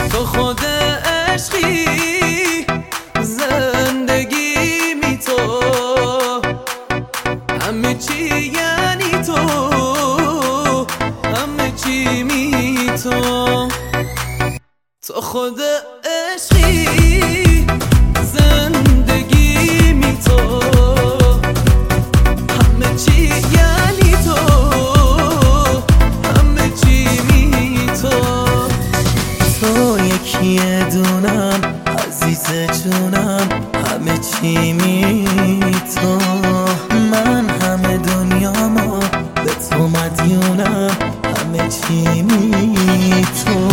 تو خود عشقی زندگی می تو همه چی یعنی تو همه چی می تو خود عشقی زندگی می تو همه چی یعنی تو همه چی می تو یکی دونم عزیز جونم همه چی می تو من همه دنیامو به تو مدیونم همه چی می تو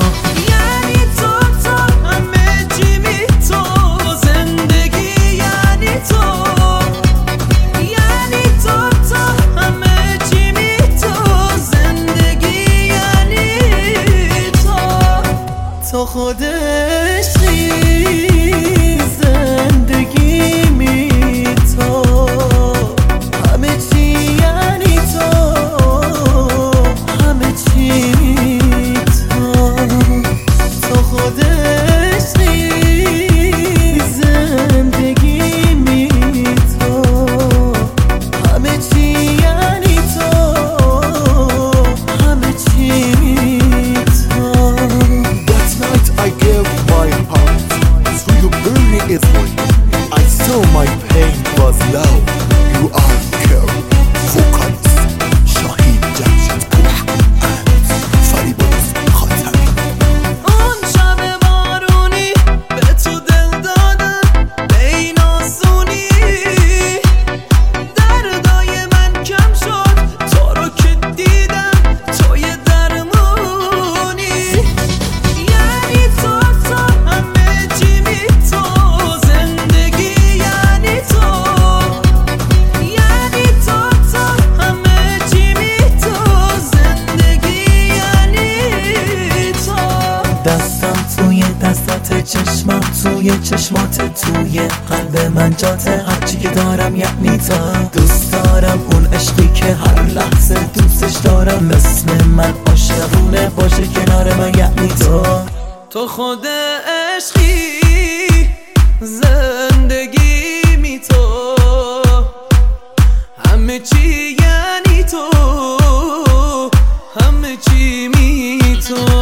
تو خود عشقی زندگی می تو همه چی یعنی تو همه چی می تو خود عشقی زندگی می تو همه چی یعنی تو همه چی می I gave my heart to you, burning it. I saw my pain was love. You are care, vocalist, Shahid Jamshid Kosh and Fariboz Khatar. اون شب بارونی به تو دل دادم به این آسونی دردای من کم شد تو رو که دیدم توی درمونی دستم توی دستات چشمم توی چشمات توی قلب من جاته هرچی که دارم یعنی تا دوست دارم اون عشقی که هر لحظه دوستش دارم مثل من عاشقونه باشه کنار من یعنی تو خود عشقی زندگی می تو همه چی یعنی تو همه چی می تو